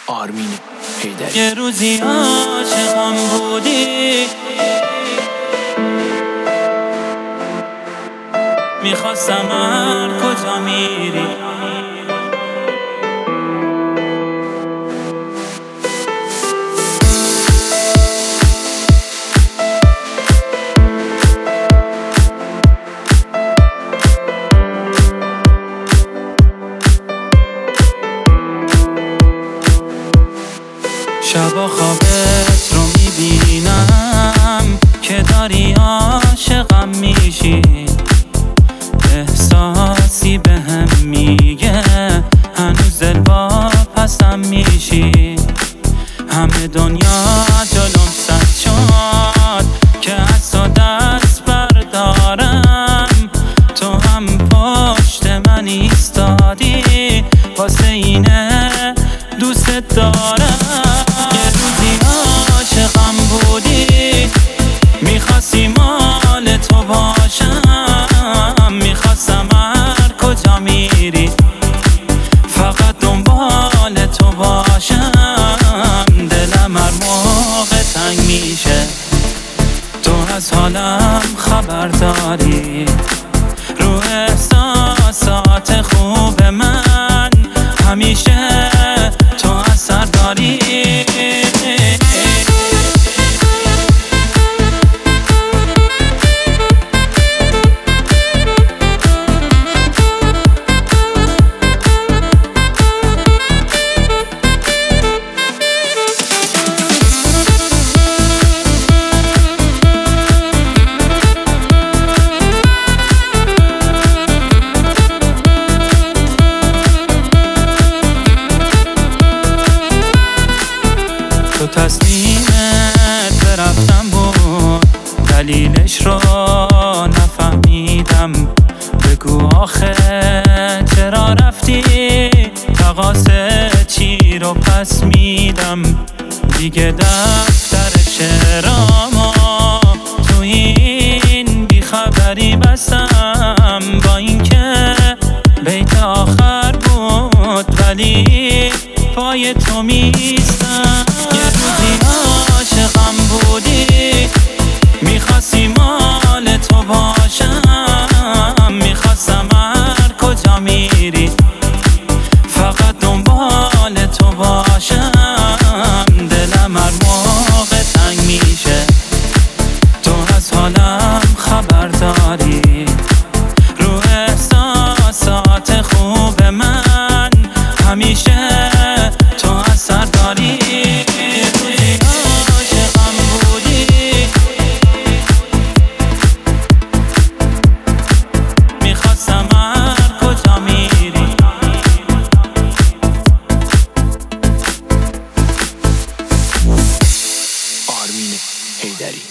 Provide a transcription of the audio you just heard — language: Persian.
آرمین حیدری. یه روزی عاشقم بودی، میخواستم هر کجا میری شبا خوابت رو میبینم که داری عاشقم میشی، احساسی بهم میگه هنوز دلواپسم میشی. همه دنیا جلوم سد شد که از تو دست بردارم، تو هم پشت من ایستادی، واسه اینه دوست دارم. یه روزی عاشقم بودی، میخواستی مال تو باشم، میخواستم هر کجا میری فقط دنبال تو باشم. دلم هر موقع تنگ میشه تو از حالم خبر داری، رو احساسات خوب من همیشه تو اثر داری. تو تصمیمت برفتم بود، دلیلش رو نفهمیدم، بگو آخه چرا رفتی، تقاصه چی رو پس میدم. دیگه دفتر شعرامو تو این بیخبری بستم، با اینکه بیت آخر بود ولی پای تو میستم. یه روزی عاشقم بودی، میخواستی مال تو باشم، میخواستم هر کجا میری فقط دنبال تو باشم. دلم هر موقع تنگ میشه تو از حالم خبر داری، رو احساسات خوب من همیشه تو اثر داری. عاشقم بودی، میخواستم هر کجا میری آرمین حیدری.